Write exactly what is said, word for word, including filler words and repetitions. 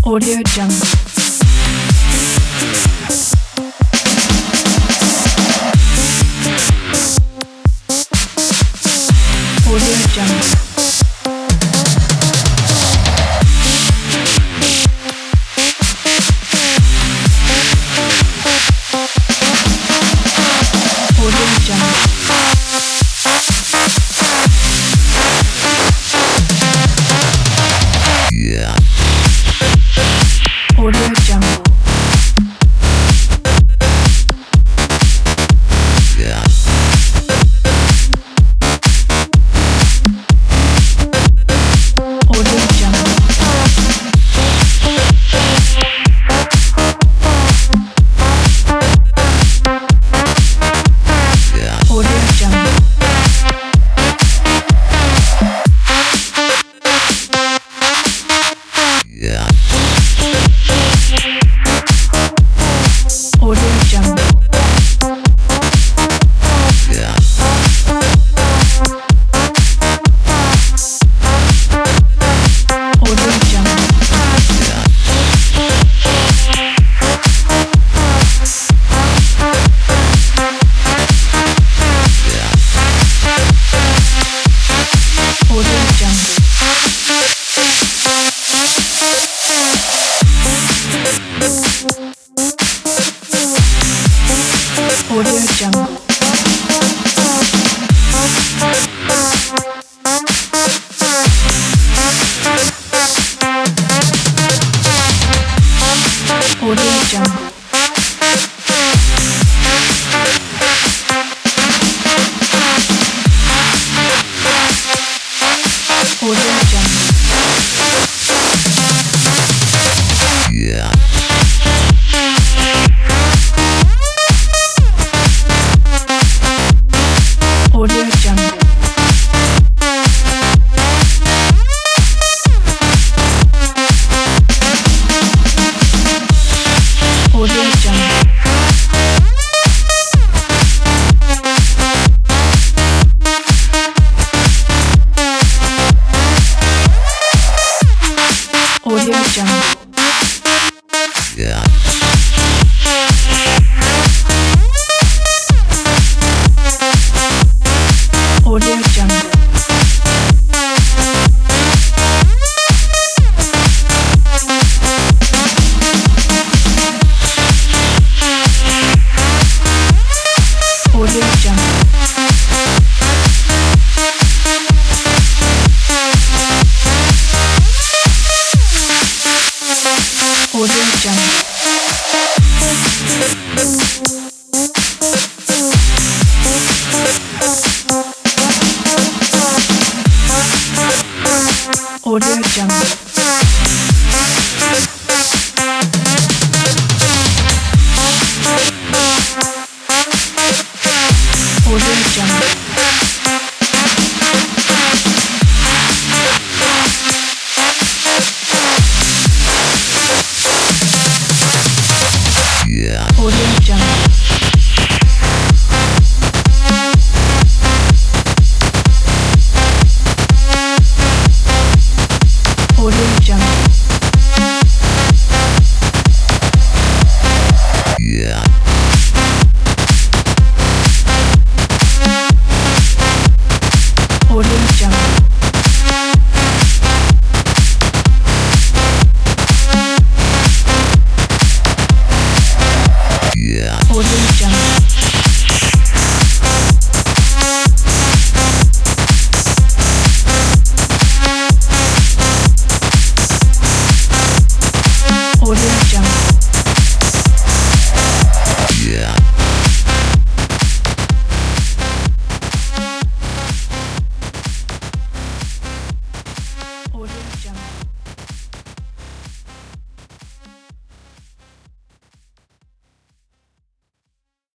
Audio Jungle. Audio Jungle. Audio Jungle. Yeah. Audio Jungle. Yeah. Audio Jungle. Yeah. Audio Jungle. Yeah. Audio Jungle. Yeah. Audio Jungle. Yeah. Yeah. Audio Jungle. Audio Jungle. Audio Jungle. Audio Jungle. Yeah. Audio Jungle. Audio Jungle. Audio Jungle. Yeah. Audio Jungle. Audio Jungle. Audio Jungle. Audio Jungle. Audio Jungle. Yeah. Audio Jungle. Audio Jungle. Yeah. Audio Jungle. Yeah. Audio Jungle. Audio Jungle.